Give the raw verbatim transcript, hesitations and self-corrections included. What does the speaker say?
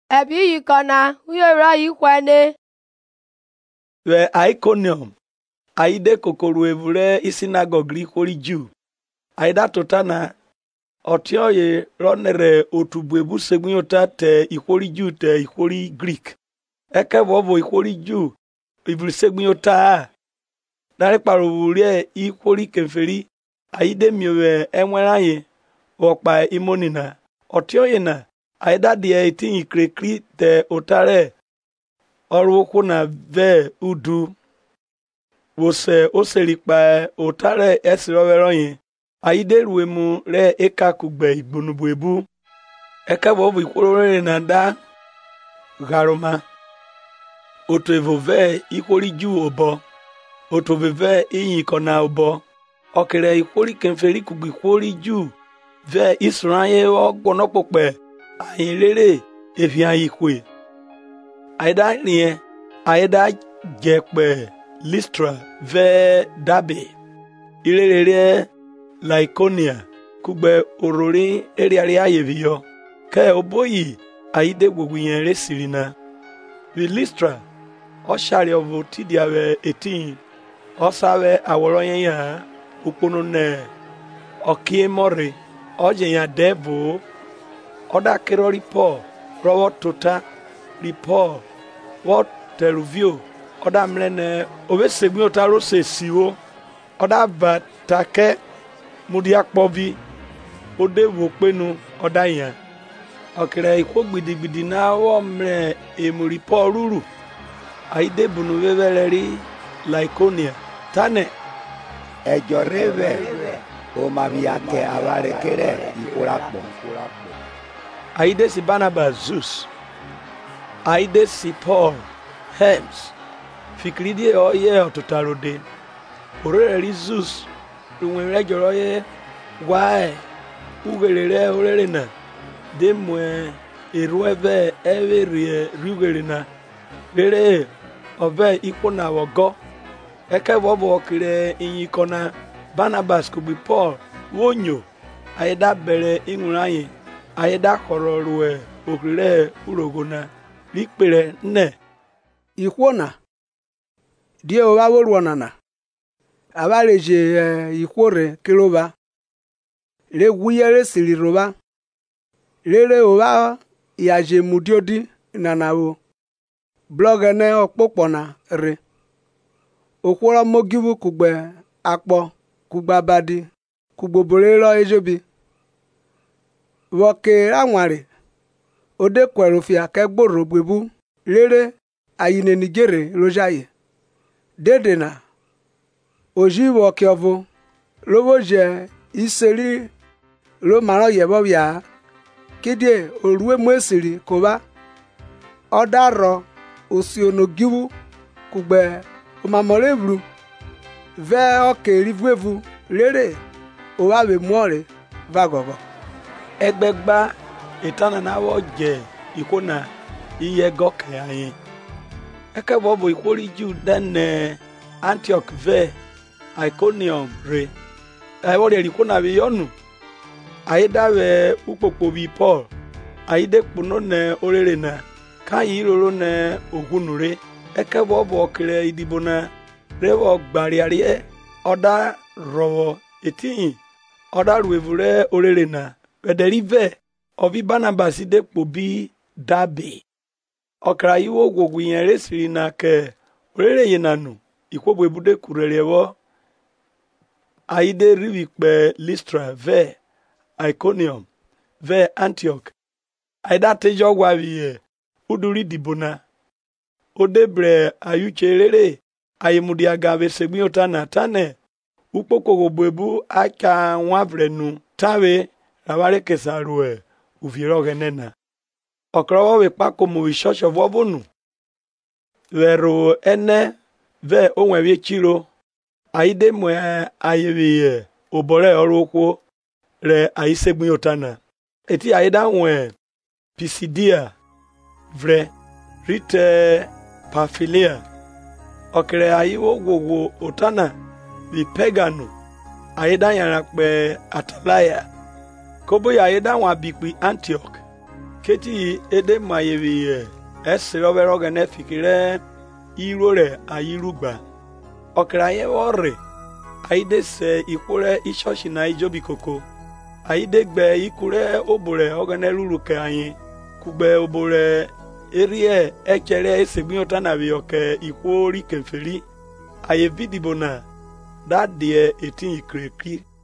ebi yikona uyora yikwene we Iconium aide kokoro evure isinagogri hori Jew aida totana otioye ronere otubuebu segunyota te ihori Jew te ihori Greek eke bobo ihori Jew ibri segunyota dare parurie ihori keferi aide miwe enweraye okpa imonina otioye na aida die itin ikrekri te otare oruko na ve udu wose oserikpa otare esiroweroyin aide ruemu re eka kugbe igbonubuebu eka bobu ikorore na da garoma otevove ikori Jew obo otoveve iyin kona obo okere ikori kenferi kugbe ikori Jew ve Israel ogbonopope ayinrere efian ikwe aida rien aida jepe Lystra ve Dabe irere Lycaonia kugbe orori eriari ayeviyo ke oboyi aide gwugyen resirina vi Lystra oshari ovo tidiawe etin osawe aworoyen ya upono ne okiemore oje ya devo oda kero ripo rowo tota ripo what teruvio oda mlene obesegun otaro se siwo oda batake mudia kpobi ode wo penu oda yan okere iko gbidigbidi na wo mre emuripo ruru aide bunu weveleri Lycaonia tane ejoreve o mabiake avare kere ikurapo aide si Barnabas Zeus aide si Paul Hermes fikridie oye ototarode orere Zeus runwere joro ye wae ugelere orere na demwe erueve everie rugerina rere ove ikona wogo eke bobo okire inyikona Barnabas kubi Paul wonyo aida bere inurayin aida kororwe okire urogona likpere nne ikwona die oba woruonana abareje uh, ikwore kiloba le guyere siliroba lele oba yaje mudiodi nanawo blogene okpokpona re okwora mogibu kugbe akpo kugba badi kugbobore ejobi woke anware ode kwerofia kegboro gbebu lele ayine nigere lojaye dedena oji woke ovo lowoje iseri lo maro yebo ya kidie orue mwesiri koba odaro osionogiwu kugbe omamorevru ve oke rivuevu lere owawe muore vagogo egbegba etana na wo je ikona iye goke ayin eke bobo ikori Jew dane Antioch ve Iconium re ayore ikona bi yonu aida we upopo bi Paul aide puno ne orere na kan yiroro ne ogunure eke bobo okire idibona rewo gbariarie oda rowo etin oda ruevure orere na bederive obi Barnabas de pobi Dabe okra iwo gwogu yen resiri na ke orere yinanu ikwobo ebude kurerewo aide rivikpe Lystra ve Iconium ve Antioch aida tejo gwaviye uduri dibona odebre ayucherere ayimudia gave segmiota na tane upoko gobwebu aka nwavrenu tawe raware kesarue uvirogenena okrowo we pako mu church of wobunu vero ene ve onwe chiro aide mwe ayewiye obore orukwo re aisegmiota na eti aida nwe Pisidia vre rite Pamphylia okere ayiwo gwogo otana vi peganu aida yara pe Atalaya kobo ya aida wa bikpi Antioch keti ede mayeviye esirobere ogene fikire irore ayirugba okraye wore aide se ikure ishoshi na ijobi koko aide gbe ikure obure ogene ruruke ayin kugbe obure erie echere esegbin otanabi oke ikwori keferi aye vidibona dadie etin ikrekri